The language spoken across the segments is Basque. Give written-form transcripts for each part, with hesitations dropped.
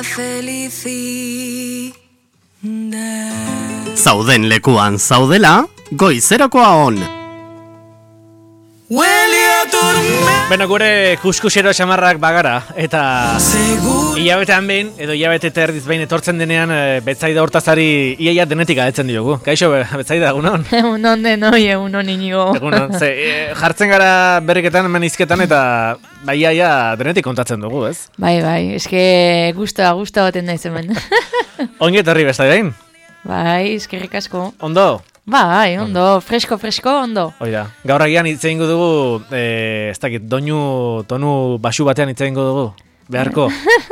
felicidad. Zauden lekuan zaudela, goizerakoa on. Beno, gure kuskusero xamarrak bagara, eta hilabetean behin, edo hilabete terdiz behin etortzen denean, Betsaida Hortazari iaia denetik adetzen diogu. Kaixo, Betsaida, egunon? Egunon denoi, egunon inigo. Egunon, jartzen gara berriketan, hemen izketan, eta iaia denetik kontatzen dugu, ez? Bai, eske gusta baten naiz hemen. Ongi etorri Betsaida. Bai, eskerrik asko. Ondo? Bai, ondo, fresko, ondo. Oida, gaur agian hitz egingo dugu, ez dakit, tonu basu batean hitz egingo dugu, beharko.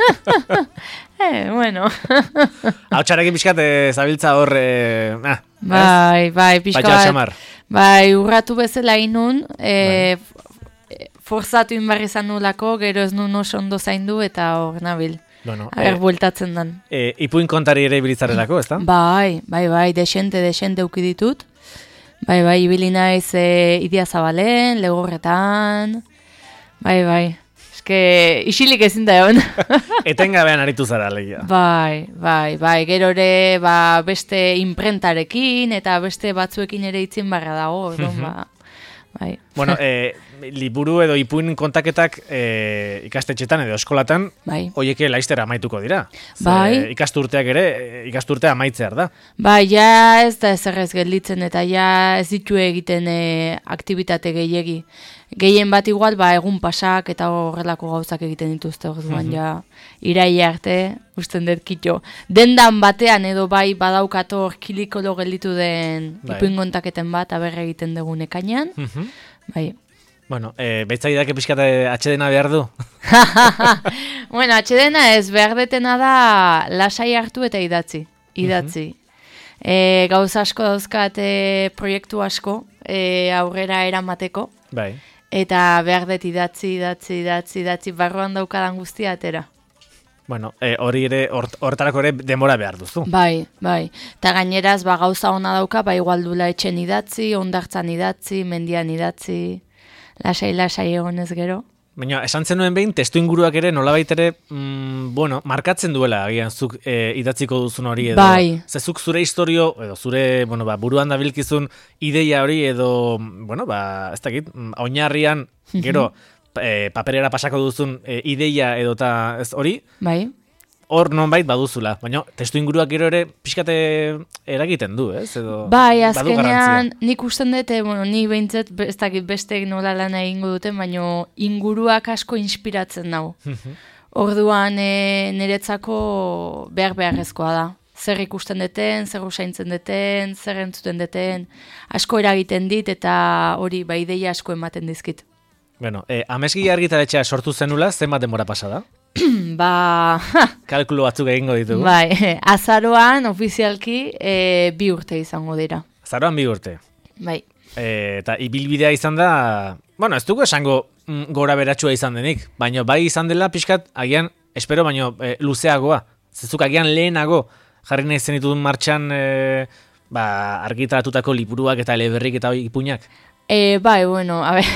Bueno. Hau txarekin pixkat zabiltza hor, Bai, pixkat. Bai, urratu bezala inun, forzatu inbarri izan nulako, gero ez nun oso ondo zaindu eta hor nabil. Bueno, bueltatzen dan. Ipuin kontari ere ibilitzarelako, ezta? Bai, desente ukiditut. Bai, ibili naiz Idia Zabalen, Legorretan. Bai. Eske isilik ezin da egon. Etengabean aritu zara legia. Bai. Gero ere beste imprentarekin eta beste batzuekin ere itzin barra dago. Bai. Bueno, liburu edo ipuin kontaketak ikastetxetan edo eskolatan, hoieke laiztera amaituko dira. Bai. Ikasturtea amaitzear da. Bai, ja ez da ezerrez gelditzen eta ja ez ditu egiten aktibitate gehiegi. Gehien bat igual, egun pasak eta horrelako gauzak egiten dituzte orduan ja iraila arte, usten dut kitxo. Dendan batean edo bai badaukato hor kilikolo gelditu den ipuin kontaketen bat, aberre egiten dugun ekainean. Bai. Bueno, Betsaidak epizkate atxedena behar du? Bueno, atxedena ez behar detena da lasai hartu eta idatzi. Gauza asko dauzkat proiektu asko aurrera eramateko. Bai. Eta behar dut idatzi, barruan daukadan guztia atera. Bueno, hori ere, hortarako ere denbora behar duzu. Bai. Eta gaineraz, gauza ona dauka, igual dula etxen idatzi, ondartzan idatzi, mendian idatzi, lasai egonez gero. Baina, esan zenuen behin, testu inguruak ere nolabait ere, markatzen duela, agian, zuk idatziko duzun hori edo. Bai. Zezuk zure historio, edo zure, buruan dabilkizun ideia hori edo, ez dakit, oinarrian, gero, paperera pasako duzun ideia edo eta ez hori. Bai. Hor nonbait baduzula, baina testu inguruak gero ere pixkate eragiten du, ez? Edo, bai, azkenean nik usten dute, ni behintzat ez dakit besteek nola lana egingo duten, baina inguruak asko inspiratzen nau. Orduan niretzako beharrezkoa da. Zer ikusten deten, zer usaintzen deten, zer entzuten deten, asko eragiten dit eta hori ideia asko ematen dizkit. Bueno, Amesgi Argitaletxea sortu zenula, zenbat denbora pasada? Kalkulu batzuk egingo ditugu. Bai, azaroan ofizialki 2 urte izango dira. Azaroan 2 urte. Bai. Eta ibilbidea izan da, ez dugu esango gora beratsua izan denik, baina bai izan dela pixkat, agian, espero, baina luzeagoa. Zezuk agian lehenago jarri nahi zenitudun martxan argitaratutako liburuak eta eleberrik eta ipuinak. Bai, a ber...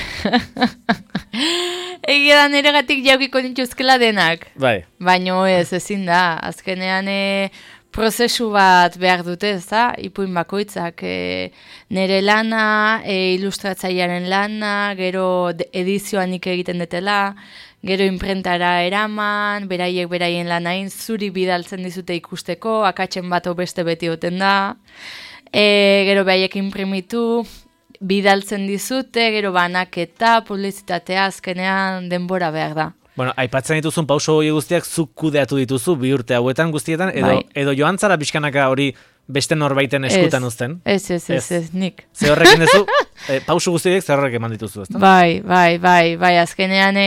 Egia da niregatik jaukiko nituzkela denak. Bai. Baina ezin da. Azkenean prozesu bat behar dute, ez da? Ipuin bakoitzak. Nire lana, ilustratzailearen lana, gero edizioanik egiten detela, gero imprentara eraman, beraien lanain, zuri bidaltzen dizute ikusteko, akatzen bato beste beti oten da. Gero behaiek imprimitu, bidaltzen dizute, gero banaketa, publizitatea, azkenean denbora behar da. Bueno, aipatzen dituzun pauso hori guztiak zuk kudeatu dituzu 2 urte hauetan guztietan, edo joan zara pixkanaka hori beste norbaiten eskutan uzten? Ez, nik. Ze horrekin duzu, pauso guztiak ze horrek eman dituzu, ezta? Bai, azkenean...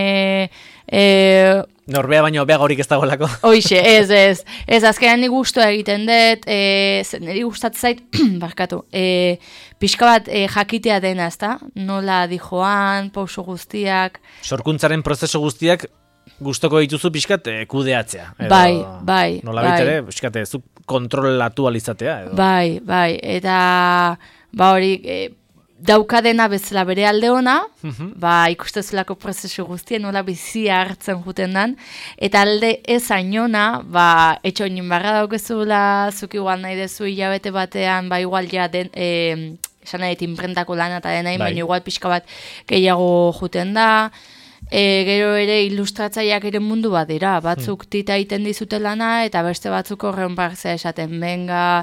Norbea baino bea horik ez dagoelako. Hoixe, ez, azkenean nik guztua egiten dut, niri gustatzen zait, barkatu, pixka bat jakitea dena, ezta? Nola dijoan, pauso guztiak... Sorkuntzaren prozesu guztiak gustoko dituzu pixkat kudeatzea. Bai. Nola baitere, pixkat zuk kontrolatu alizatea. Bai, eta hori... daukadena bezala bere alde ona, ikustezulako prozesu guztien nola bizia hartzen juten dan, eta alde ez ainona, etxoinin barra daukezula, zuk igual nahi dezu hilabete batean, igual ja den, esan nahi imprentako lana eta denain, baina igual pixka bat gehiago juten da, gero ere ilustratzaileak ere mundu bat dira, batzuk tita egiten dizute lana, eta beste batzuk horren barzea esaten, benga,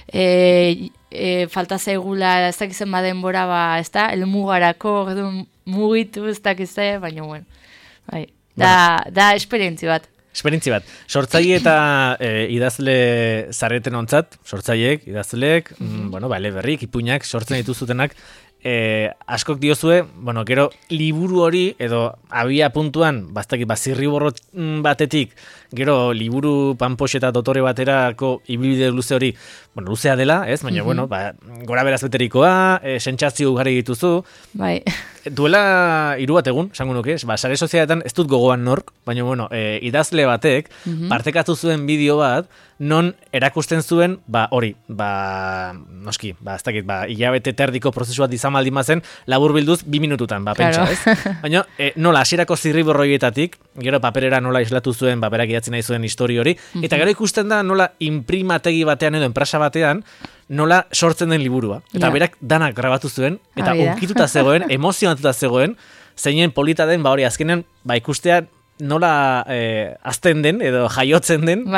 falta zaigula, ez dakizen badenbora, ez da, elmugarako, mugitu, ez dakize, baina, bueno, da esperientzi bat. Esperientzi bat. Sortzaile eta idazle zareten ontzat, sortzaileek, idazleek, eleberrik, ipuinak, sortzen dituzutenak, askok diozue, gero liburu hori, edo abia puntuan, zirriborro batetik, gero liburu panpox eta dotore baterako ibilbide luze hori, luzea dela, ez? Baina, gora beraz beterikoa, sentsazio ugari dituzu. Bai. Duela 3 bat egun, esango nuke, sare sozialetan ez dut gogoan nork, baina, idazle batek, partekatu zuen bideo bat, non erakusten zuen, noski, ez dakit, hilabete terdiko prozesu bat izan baldin bazen, labur bilduz 2 minututan, pentsa, ez? Baina, nola, hasierako zirriborroietatik, gero paperera nola islatu zuen, paperak idatzi nahi zuen histori hori, eta gero ikusten da nola imprimategi batean edo enpresa batean, nola sortzen den liburua. Eta berak danak grabatu zuen, eta unkituta zegoen, emozionatuta zegoen, zeinen polita den, hori azkenean, ikustean, nola azten den, edo jaiotzen den,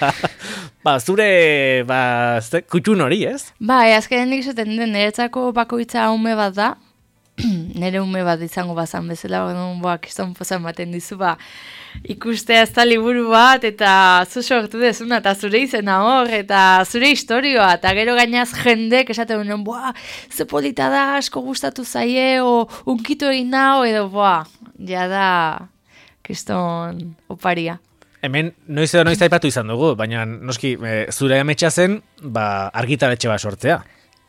zure kutxun hori, ez? Azkenean nik zaten den, niretzako bakoitza ume bat da, nire ume bat izango bazan bezala, kiston pozan baten dizu, ikustea ez da liburu bat, eta zu sortu dezuna, eta zure izena hor, eta zure historioa, eta gero gainaz jendek esaten duen, ze polita da, asko gustatu zaie, o unkitu egin nao, edo, da, kiston oparia. Hemen, noiz edo noiz aipatu izan dugu, baina noski, zure ametsa zen, argitaletxe bat sortzea.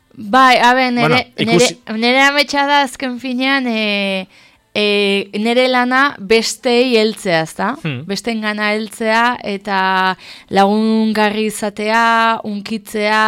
Nire ametsa da azken finean, nire lana bestei heltzea, ezta? Besteen gana heltzea, eta lagungarri izatea, unkitzea,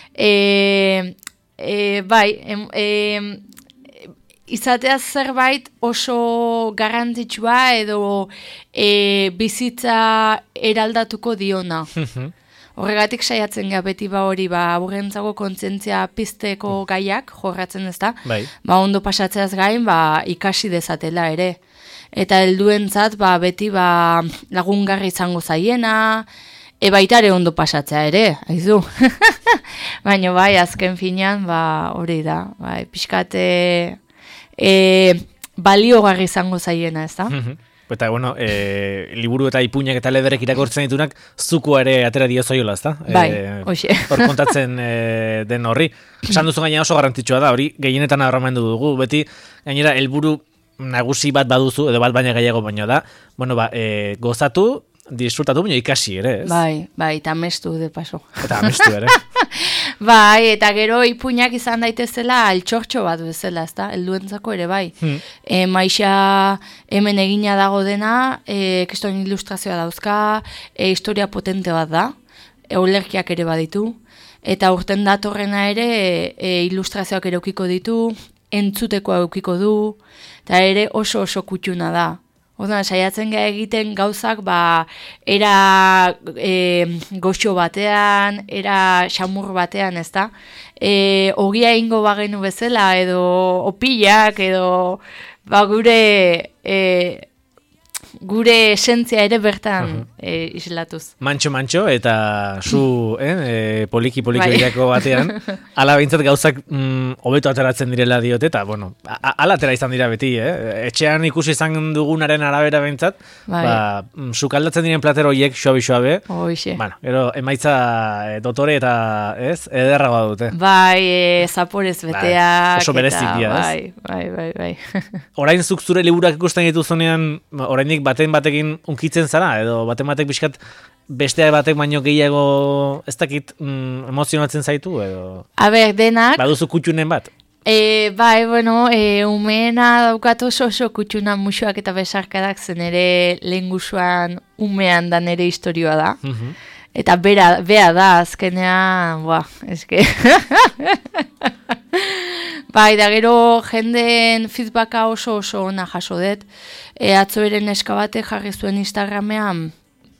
izatea zerbait oso garrantzitsua edo bizitza eraldatuko diona. Horregatik saiatzen ga beti hori aurrentzago kontzientzia pizteko gaiak jorratzen ez da. Ondo pasatzeaz gain ikasi dezatela ere. Eta helduentzat beti lagungarri izango zaiena, baitare ondo pasatzea ere, aizu. Baina azken finean hori da. Pixkate baliogarri izango zaiena, ez da? Eta, liburu eta ipuinak eta lederek irakortzen ditunak, zuko ere atera diozoiola, ez da? Hoxe. Hor kontatzen den horri. Esan duzu gaina oso garrantzitsua da, hori gehienetan agarramendu dugu, beti gainera helburu nagusi bat baduzu, edo bat baina gehiago baina da, gozatu, disfrutatu, baina ikasi ere, ez? Eta amestu de paso. Eta amestu ere. Eta gero ipuinak izan daitezela altxortxo bat bezala, ezta? Helduentzako ere maixa hemen egina dago dena, kiston ilustrazioa dauzka, historia potente bat da, ulerkiak ere baditu, eta urten datorrena ere ilustrazioak ere eukiko ditu, entzutekoa eukiko du, eta ere oso kutxuna da. Saiatzen ga egiten gauzak era goxo batean, era xamur batean, ez da? Ogia ingo bagenu bezala, edo opilak, edo gure esentzia ere bertan islatuz. Mantxo, eta zu poliki horiako batean, ala behintzat gauzak hobeto ateratzen direla diote, eta, ala atera izan dira beti, etxean ikusi izan dugunaren arabera behintzat, sukaldatzen diren plater horiek xoabe, gero emaitza dotore eta, ederragoa dute. Zaporez beteak. Oso berezik dira, ez? Bai. Orain zuk zure liburak ikusten dituzunean, orainik batekin unkitzen zara, edo batek bizkat beste batek baino gehiago ez dakit emozionatzen zaitu, edo... Denak... Baduzu kutxunen bat? Umeena daukat oso kutxuna musuak eta besarkadak zen ere lehen guzuan umean da nere historioa da. Eta bea da, azkenean, eske. Bai, da gero jendeen feedbacka oso ona jaso dut. Atzo ere neska bate jarri zuen Instagramean,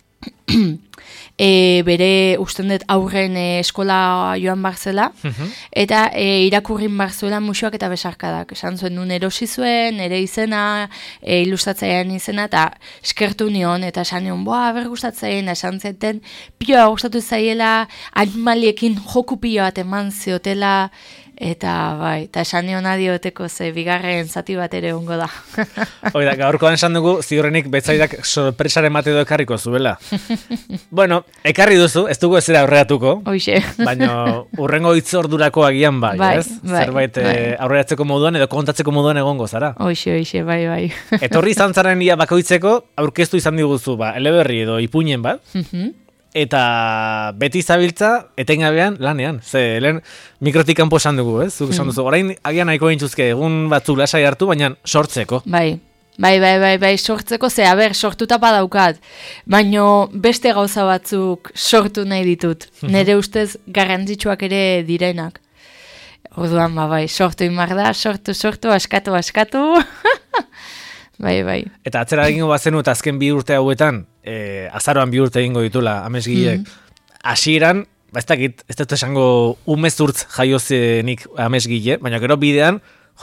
bere usten dut aurren eskola joan barzela, eta irakurrin barzuela musuak eta besarkadak. Esan zuen nun erosi zuen, ere izena, ilustratzailean izena, eta eskertu nion, eta esan nion, ber gustatzen, esan zeten, pioa gustatu zaiela, animaliekin joku pioa bat eman ziotela, eta bai, eta esan nion adioteko ze bigarren zati bat ere ongo da. Oida, gaurkoan esan dugu, ziurrenik betzaidak sorpresaren bate edo ekarriko zuela. Bueno, ekarri duzu, ez dugu ezera aurreratuko. Hoxe. Baina urrengo hitzordurako agian bai, ez? Zerbait aurreratzeko moduan edo kontatzeko moduan egongo zara. Hoxe, bai. Etorri izan zaren ia bakoitzeko, aurkeztu izan diguzu, eleberri edo ipuinen bat. Eta beti zabiltza etengabean lanean. Ze, lehen mikrotik kanpo esan dugu, ez? Zuk esan duzu, orain agian nahiko gintuzke egun batzuk lasai hartu, baina sortzeko. Bai, sortzeko, ze, sortuta badaukat, baino beste gauza batzuk sortu nahi ditut. Nere ustez garrantzitsuak ere direnak. Orduan, sortu imar da, sortu, askatu. Bai. Eta atzera egingo bazenu eta azken 2 urte hauetan, azaroan 2 urte egingo ditula amesgileek. Hasieran, ez dakit, ez dut esango umezurtz jaiozenik amesgile, baina gero bidean,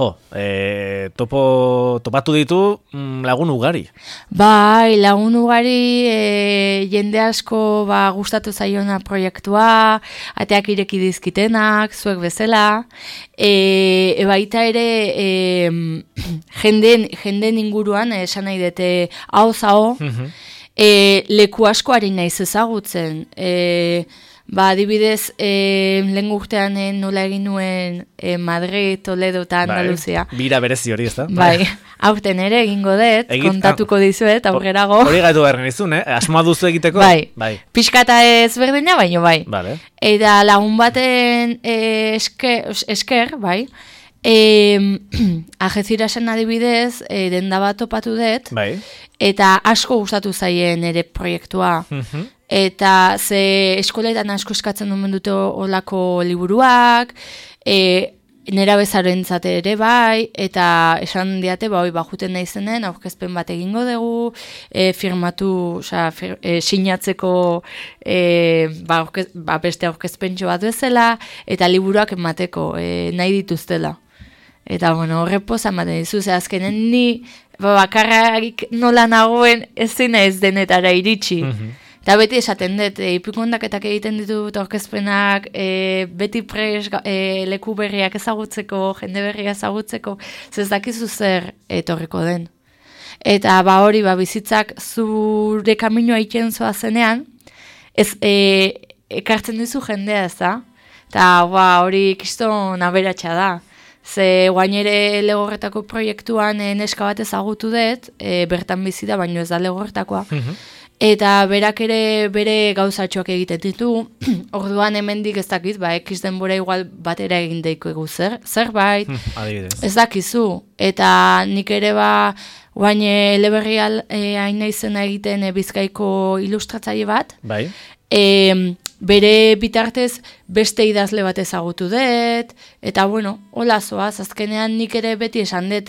topatu ditu lagun ugari. Bai, lagun ugari, jende asko gustatu zaiona proiektua, ateak ireki dizkitenak, zuek bezala, baita ere jenden inguruan, esan nahi dute hau, leku asko ari naiz ezagutzen, adibidez, lehen urtean nola egin nuen Madrid, Toledo eta Andaluzia. Bira berezi hori, ez da? Bai, aurten ere egingo dut, kontatuko dizuet, aurrerago. Hori gaitu behar genizun, asmoa duzu egiteko? Bai. Pixkata ez berdina, baino bai. Vale. Eta lagun baten esker, bai, Algecirasen adibidez, denda bat topatu dut, bai. Eta asko gustatu zaien ere proiektua. Eta ze eskoletan asko eskatzen duen dute olako liburuak, nera bezarentzat ere bai, eta esan diate, juten nahi zenen, aurkezpen bat egingo dugu, firmatu, sinatzeko beste aurkezpentxo bat bezala, eta liburuak emateko nahi dituztela. Eta, horrepoza ematen dizu, ze azkenen ni bakarrik nola nagoen ezin ez denetara iritsi. Eta beti esaten dut, ipukondaketak egiten ditut aurkezpenak, beti leku berriak ezagutzeko, jende berria ezagutzeko, ez dakizu zer etorriko den. Eta hori, bizitzak zure kaminoa egiten zoa zenean, ekartzen dizu jendea ez da. Eta hori kiston aberatsa da. Ze guain ere Legorretako proiektuan neska bat ezagutu dut, bertan bizi da, baino ez da Legorretakoa. Eta berak ere bere gauzatxoak egiten ditu, orduan hemendik ez dakit, ekiz denbora igual batera egin daiko egu zerbait, ez dakizu. Eta nik ere guain eleberri hain izena egiten Bizkaiko ilustratzaile bat, bere bitartez beste idazle bat ezagutu dut, eta hola zoaz, azkenean nik ere beti esan dut,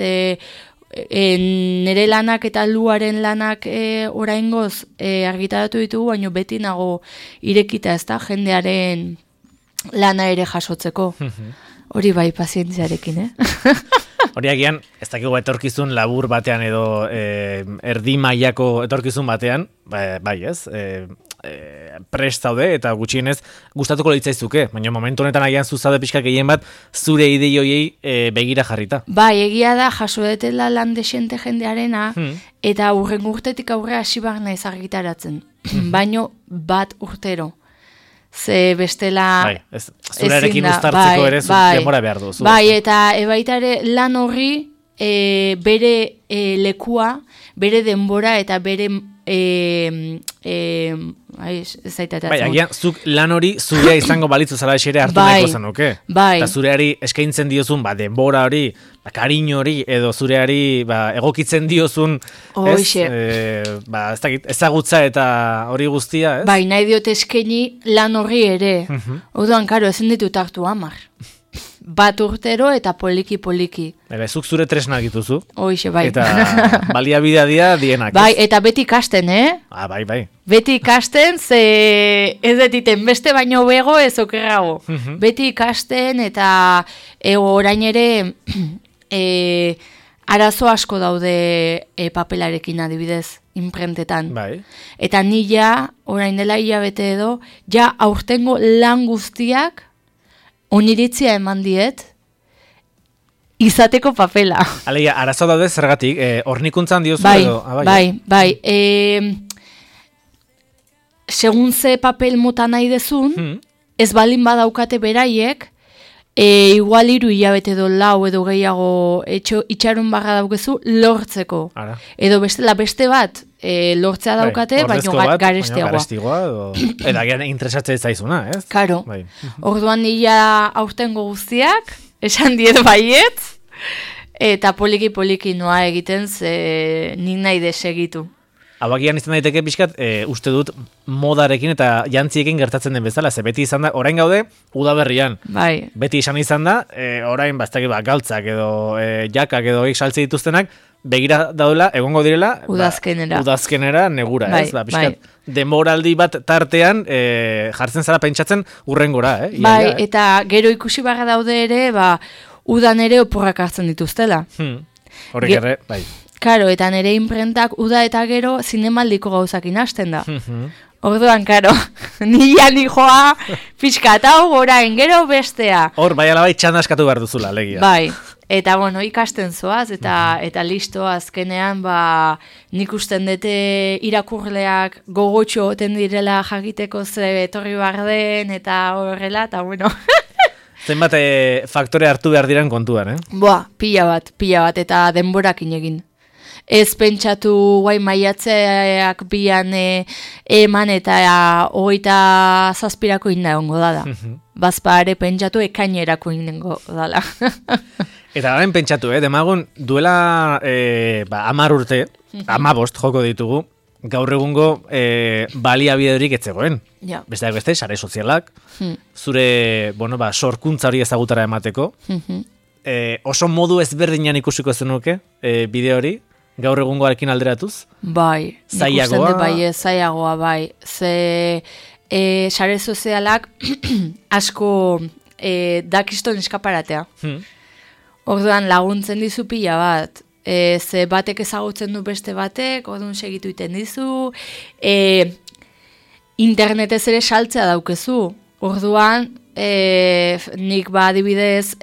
nire lanak eta luaren lanak oraingoz argitaratu ditugu, baina beti nago irekita ez da, jendearen lana ere jasotzeko. Hori bai, pazientziarekin, Hori agian, ez dakigu etorkizun labur batean edo erdi mailako etorkizun batean, bai ez, prest zaude eta gutxienez gustatuko litzaizuke, baina momentu honetan agian zuzaude pixka gehien bat zure ideioiei begira jarrita. Bai, egia da jaso detela lan desente jendearena eta urren urtetik aurre hasi behar naiz argitaratzen, baino bat urtero. Ze bestela zurearekin uztartzeko ere denbora behar duzu. Bai, eta baita ere lan horri bere lekua, bere denbora eta bere Bai, agian, zuk lan hori zurea izango balitzu zara ere hartu nahiko zenuke. Bai. Eta zureari eskaintzen diozun, denbora hori, kariño hori, edo zureari egokitzen diozun, ez dakit, ezagutza eta hori guztia, ez? Bai, nahi diote eskaini lan horri ere. Orduan, karo, ezin ditut hartu 10. Bat urtero eta poliki. Zuk zure tresnak dituzu. Hoixe, bai. Eta baliabidea dienak. Bai, eta beti ikasten, Bai. Beti ikasten, ze ez detiten beste baino bego ez okerrago. Beti ikasten eta orain ere arazo asko daude papelarekin adibidez, imprentetan. Bai. Eta ni orain dela hilabete edo, aurtengo lan guztiak oniritzia eman diet, izateko papela. Alegia, arazo daude zergatik, hornikuntzan diozu edo? Bai. Segun ze papel mota nahi dezun, ez balin badaukate beraiek, igual 3 hilabete edo 4 edo gehiago itxaron barra daukezu lortzeko. Ara. Edo beste bat lortzea daukate, baina garestiagoa. Eta gian interesatzea zaizuna, ez? Karo. Orduan nila aurtengo guztiak, esan diet baiet, eta poliki noa egiten ze nik nahi desegitu. Abagian izan daiteke pixkat, uste dut modarekin eta jantziekin gertatzen den bezala, ze beti izan da, orain gaude, udaberrian. Bai. Beti izan da, orain bastak galtzak edo jakak edo saltze dituztenak, begira daudela, egongo direla, udazkenera negura, bai, ez? Pixkat, demoraldi bat tartean jartzen zara pentsatzen urrengora, Bai, eta gero ikusi barra daude ere, udan ere oporrak hartzen dituztela. Horrek ere, bai. Karo, eta nire imprentak uda eta gero zinemaldiko gauzakin hasten da. Orduan, karo, nian joa pixkat hau gorain, gero bestea. Hor, bai alabai txandaskatu behar duzula, legia. Bai, eta ikasten zoaz, eta listo azkenean, nik usten dute irakurleak gogotxo oten direla jakiteko ze etorri behar den, eta horrela, eta bueno... Zenbat faktore hartu behar diren kontuan, Pila bat, eta denborakin egin. Ez pentsatu guai maiatzeak bian eman eta 27ko inda ongo dala. Bazpare pentsatu ekainerako indengo dala. Eta garen pentsatu, demagun duela 10 urte, 15 joko ditugu, gaur egungo baliabiderik etzegoen. Ja. Besteak beste, sare sozialak, zure sorkuntza hori ezagutara emateko. Oso modu ezberdinan ikusiko zenuke bideo hori, gaur egungoarekin alderatuz? Bai, zailagoa? Zailagoa, bai. Ze sare sozialak asko dakiston eskaparatea. Orduan laguntzen dizu pila bat. Ze batek ezagutzen du beste batek, orduan segitu iten dizu. Internetez ere saltzea daukezu. Orduan, nik adibidez...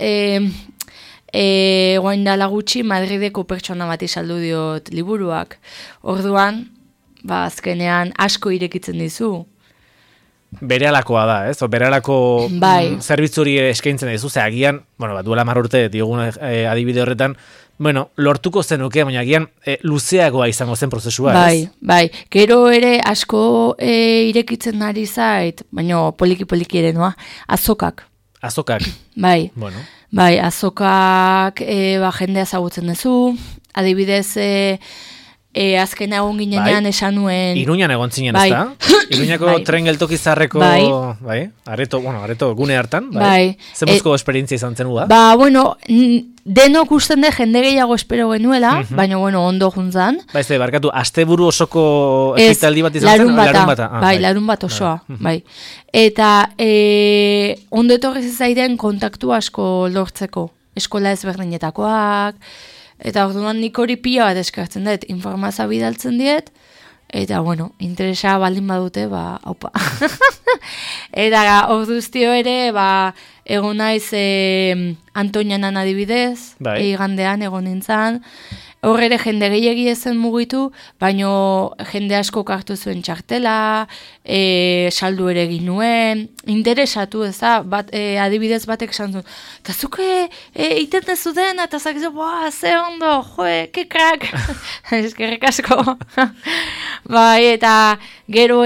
Goain dala gutxi Madrideko pertsona bati saldu diot liburuak. Orduan, azkenean asko irekitzen dizu. Berealakoa da, ez? Berealako zerbitzuri eskaintzen dizu, ze agian, duela 10 urte diogun adibide horretan, lortuko zenuke, baina agian luzeagoa izango zen prozesua, ez? Bai. Gero ere asko irekitzen ari zait, baina poliki ere noa, azokak. Azokak? Bai. Bai, azokak jendea ezagutzen duzu, adibidez azken egon ginean esan nuen... Iruñan egon zinen, ez da? Iruñako tren geltoki zarreko, areto gune hartan, bai? Zemuzko esperientzia izan zen da? Denok usten de jende gehiago espero genuela, baina ondo juntzan. Barkatu, asteburu osoko ekitaldi bat izan zen? Larun bat osoa, bai. Eta ondo etorri zaiden kontaktu asko lortzeko, eskola ezberdinetakoak, eta orduan nik hori pila bat eskartzen dut, informazioa bidaltzen diet, eta interesa baldin badute, haupa. Eta orduztio ere, egon naiz Antonianan adibidez, igandean egon nintzen, Hor ere jende gehiegi ezen mugitu, baino jende asko hartu zuen txartela, saldu ere egin nuen, interesatu ez da, adibidez batek esan zuen, eta zuke iten dezu dena, eta zakizu, ze ondo, joe, ke krak, eskerrik asko. Bai, eta gero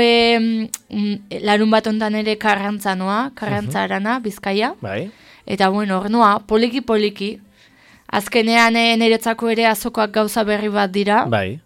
larun bat ondan ere Karrantza noa, Karrantza arana, Bizkaia. Bai. Eta bueno, hor noa, poliki. Azkenean niretzako ere azokoak gauza berri bat dira. Bai.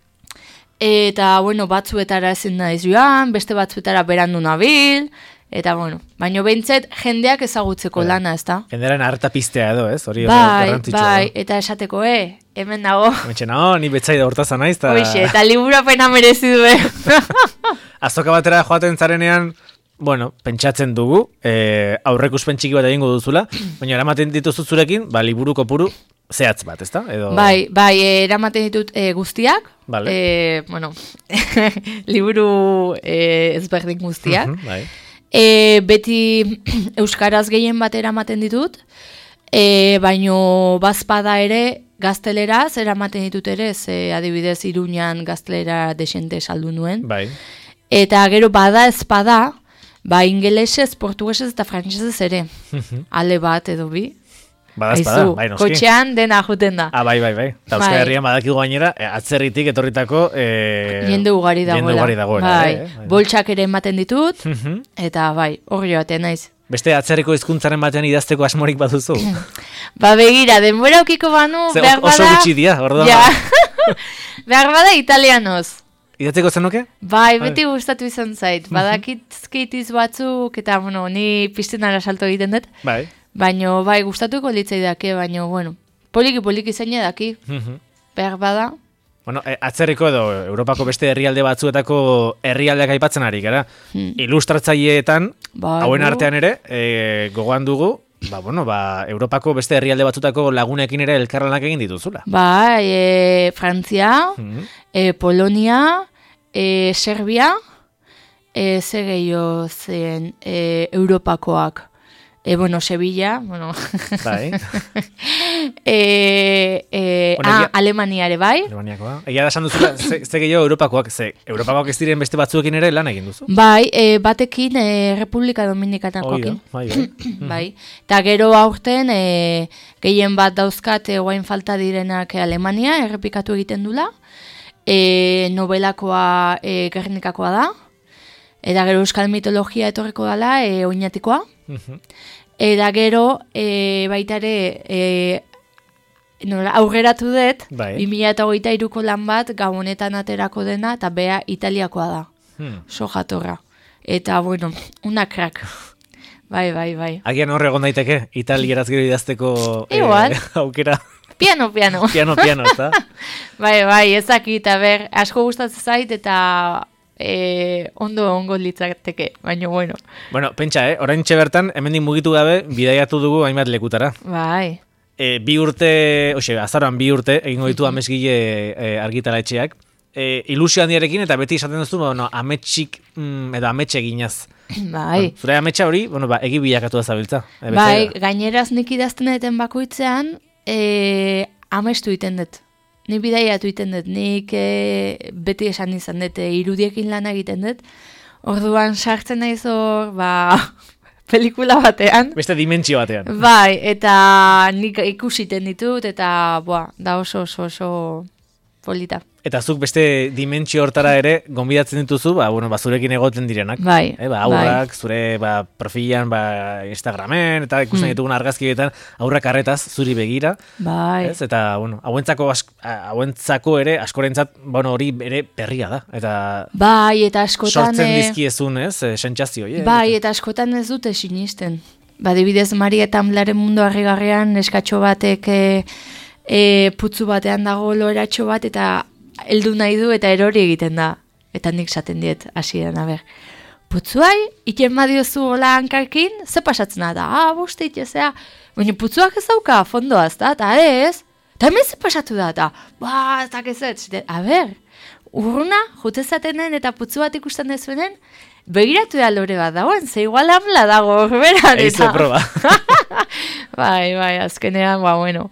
Eta bueno, batzuetara ezin naiz joan, beste batzuetara berandu nabil. Eta bueno, baino behintzet jendeak ezagutzeko lana, ez da? Jendearen harta piztea edo, ez? Hori garrantzitsua. Bai, eta esateko, hemen dago. Ni betzaida hortaza naiz. Hoxe, eta liburapena merezi du, Azoka batera joaten zarenean, bueno, pentsatzen dugu, aurreikuspen txiki bat egingo duzula, baina eramaten dituzu zurekin, liburu kopuru zehatz bat, ezta? Bai, eramaten ditut guztiak, bueno, liburu ezberdin guztiak, beti euskaraz gehien bat eramaten ditut, baino bazpada ere gazteleraz eramaten ditut ere, adibidez Iruñan gaztelera desente saldu nuen, eta gero bada ezpada, ingelesez, portugesez eta frantsesez ere. Ale bat edo bi. Bada, noski. Kotxean dena juten da. Bai. Eta Euskal Herrian badakigu gainera, atzerritik etorritako jende ugari dagoela. Boltsak ere ematen ditut, eta hor joaten naiz. Beste atzerriko hizkuntzaren batean idazteko asmorik baduzu? Begira, denbora aukiko banu, behar bada... Oso gutxi dia, orduan. Behar bada italianoz. Idatzeko zenuke? Beti gustatu izan zait. Badakit skateiz batzuk, eta, bueno, ni piztenara salto egiten dut. Baina, gustatuko litzai dake, baina, bueno, poliki zein edaki. Behar bada. Bueno, atzerriko edo, Europako beste herrialde batzuetako herrialdeak aipatzen ari, gara? Ilustratzaileetan, hauen artean ere, gogoan dugu, Europako beste herrialde batzutako lagunekin ere elkarlanak egin dituzula. Frantzia, Polonia, Serbia, ze gehiago zen Europakoak. Sevilla, Alemania ere bai. Alemaniakoa. Egia da esan duzula, ze gehiago Europakoak, Europakoak ez diren beste batzuekin ere lan egin duzu? Batekin Republika Dominikanakoekin. Bai. Eta gero aurten gehien bat dauzkat guain falta direnak Alemania, errepikatu egiten dula. Nobelakoa Gernikakoa da. Eta gero euskal mitologia etorriko dela, oinatikoa. Eta gero, baita ere, aurreratu dut, 2023ko lan bat, Gabonetan aterako dena, eta bea Italiakoa da. So jatorra. Eta, bueno, una crack. Bai. Agian horre egon daiteke, italieraz gero idazteko aukera. Piano. Piano, eta? Bai, ezakit, asko gustatzen zait, eta... ondo litzateke, baina bueno. Bueno, pentsa, oraintxe bertan, hemendik mugitu gabe, bidaiatu dugu hainbat lekutara. Bai. 2 urte, azaroan 2 urte, egingo ditu amesgile argitaraetxeak. Ilusio handiarekin, eta beti esaten duzu, ametsik, edo ametxe eginaz. Bai. Zure ametxa hori, egi bilakatu da zabiltza. Gaineraz nik idazten eten bakoitzean, amestu iten dut. Ni bidaiatu egiten dut, nik beti esan izan dut, irudiekin lan egiten dut. Orduan sartzen naiz hor, pelikula batean. Beste dimentsio batean. Bai, eta nik ikusiten ditut, eta da oso polita. Eta zuk beste dimentsio hortara ere gonbidatzen dituzu, zurekin egoten direnak. Bai. Aurrak, zure profilan, Instagramen, eta ikusten ditugun argazkietan, aurrak arretaz, zuri begira. Bai. Eta, hauentzako ere, askorentzat, hori ere perria da. Eta bai, eta askotan... Sortzen dizkiezun, sentsazio. Bai, eta askotan ez dute sinisten. Dibidez, Maria eta Amlaren mundu harrigarrean, eskatxo batek putzu batean dago loeratxo bat, eta heldu nahi du eta erori egiten da. Eta nik saten diet, hasieran, putzuai, iten badiozu hola hankarkin, ze pasatzen da? Boste itezea. Baina putzuak ez dauka, fondoaz, eta ez? Eta hemen ze pasatu da, eta ez dakezet. Urruna, jutezaten den eta putzu bat ikusten dezuenen, begiratu da lore bat dagoen, ze igual Amla dago horberan. Eizu proba. Bai, azkenean, bueno.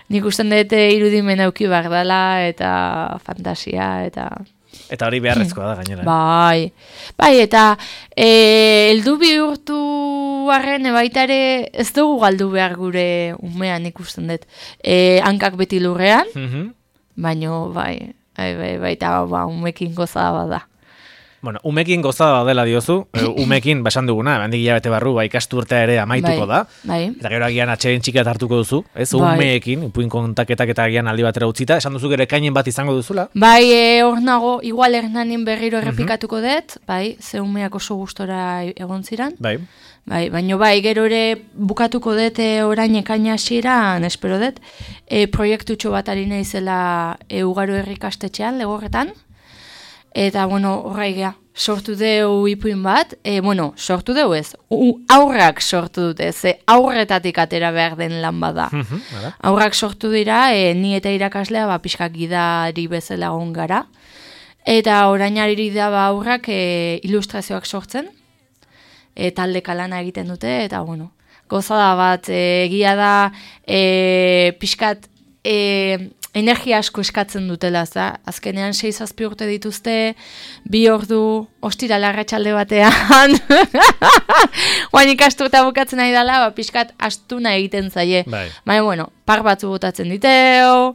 nik usten dut irudimen auki behar dela, eta fantasia, eta... Eta hori beharrezkoa da gainera. Bai, eta heldu bihurtu arren baita ere ez dugu galdu behar gure umean ikusten dut. Hankak beti lurrean, baino bai, eta umekin gozada bada. Bueno, umekin gozada dela diozu, umekin basan duguna, handik hilabete barru, ikasturtea ere amaituko da. Eta gero agian atxeden txikat hartuko duzu, ez? Umeekin, ipuin kontaketak eta agian aldi batera utzita, esan duzu gero ekainen bat izango duzula? Bai, hor nago, igual Hernanin berriro errepikatuko dut, bai, ze umeak oso gustora egon ziran. Bai, baina gero ere bukatuko dut orain ekaina hasieran, espero dut, proiektutxo bat ari naizela Ugaro herrikastetxean, Legorretan. Eta, horrai gea, sortu deu ipuin bat, sortu deu ez, aurrak sortu dute, ze aurretatik atera behar den lan bada. Aurrak sortu dira, ni eta irakaslea, pixkak gidari bezala egon gara, eta orain ari da aurrak ilustrazioak sortzen, talde kalana egiten dute, eta, gozada bat, egia da, pixkat, energia asko eskatzen dutela, azkenean 6-7 urte dituzte, 2 ordu, ostirala arratsalde batean, guain ikasturta bukatzen nahi dela, pixkat astuna egiten zaie. Baina, par batzu botatzen diteo,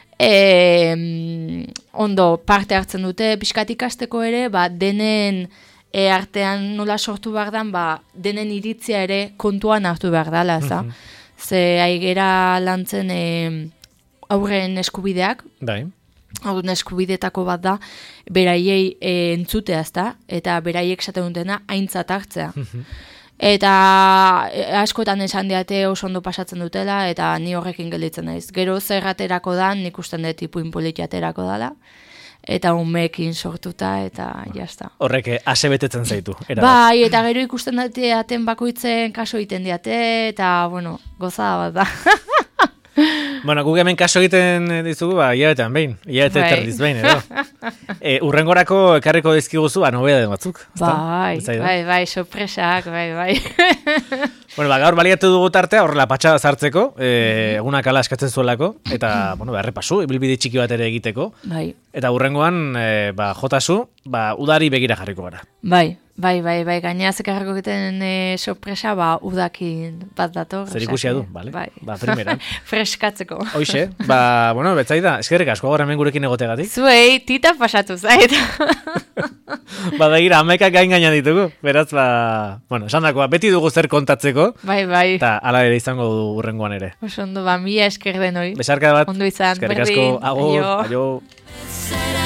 ondo parte hartzen dute, pixkat ikasteko ere, denen artean nola sortu behar dan, denen iritzia ere kontuan hartu behar dela, ze aigera lantzen aurren eskubideak, aurren eskubideetako bat da, beraiei entzutea ezta, eta beraiek esaten dutena aintzat hartzea. Eta askotan esan diate oso ondo pasatzen dutela, eta ni horrekin gelditzen naiz. Gero zerraterako da, nik usten dut ipuin politiaterako dala, eta umeekin sortuta, eta jazta. Horrek ase betetzen zaitu. Bai, eta gero ikusten dute aten bakoitzen kaso egiten diate, eta, gozada bat da. Guk hemen kaso egiten dizugu, hilabetean behin, hilabete terdiz behin, edo. Urrengorako ekarriko dizkiguzu, nobedade batzuk. Bai, sorpresak, bai. Gaur baliatu dugu tartea, horrela patxada zartzeko, egunak ala eskatzen zuelako, eta, errepasu, ibilbide txiki bat ere egiteko. Eta urrengoan, jotazu, udari begira jarriko gara. Bai, gainera zekarrako egiten sorpresa, udakin bat dator. Zer ikusia du, bale? Primeran. Freskatzeko. Hoxe, betzaida, eskerrik asko gaur hemen gurekin egotegatik. Zuei, tita pasatu zait. Begira, 11 gaina ditugu, beraz, esan dakoa, beti dugu zer kontatzeko. Bai. Eta ala ere izango du urrengoan ere. Oso ondo, mila esker denoi. Besarka bat. Ondo izan, eskerrik asko, agur, aio.